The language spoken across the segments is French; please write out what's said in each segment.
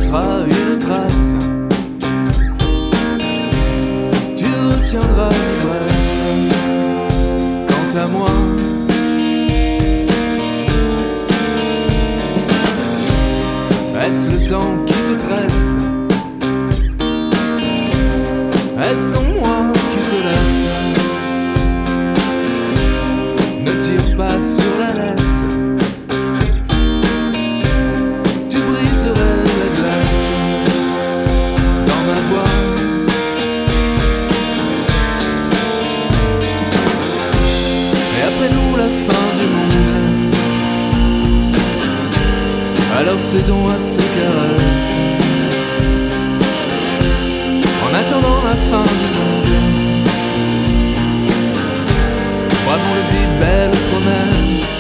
laisseras une trace. Tu retiendras l'ivresse. Quant à moi, est-ce le temps qui te presse? Est-ce donc moi qui te laisse? Ne tire pas sur la laisse, tu briserais la glace dans ma voix. Et après nous la fin du monde, alors cédons à ces caresses. En attendant la fin du monde, bravons le vide, belle promesse.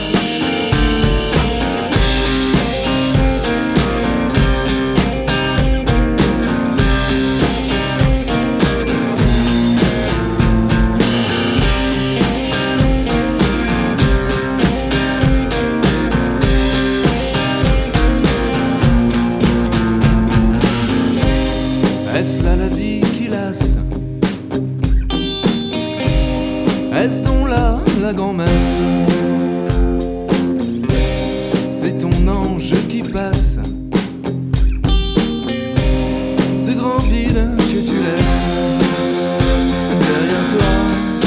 Est-ce là la vie qui lasse? Est-ce donc là la grand-messe? C'est ton ange qui passe, ce grand vide que tu laisses derrière toi.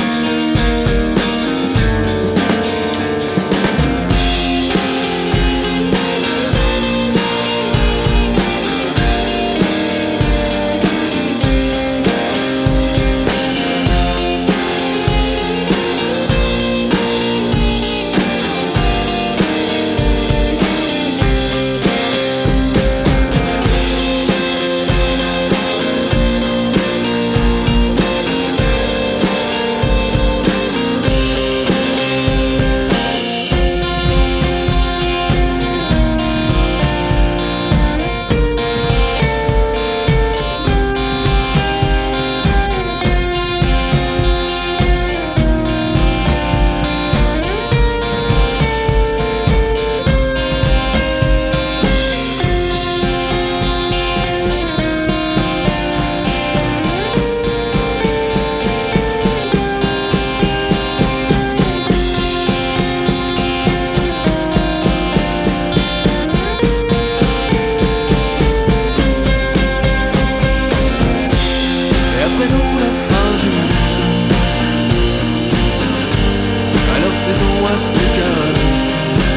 Cédons à ces caresses.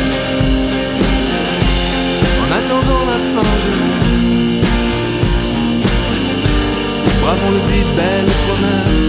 En attendant la fin du monde, bravons le vide, belle promesse.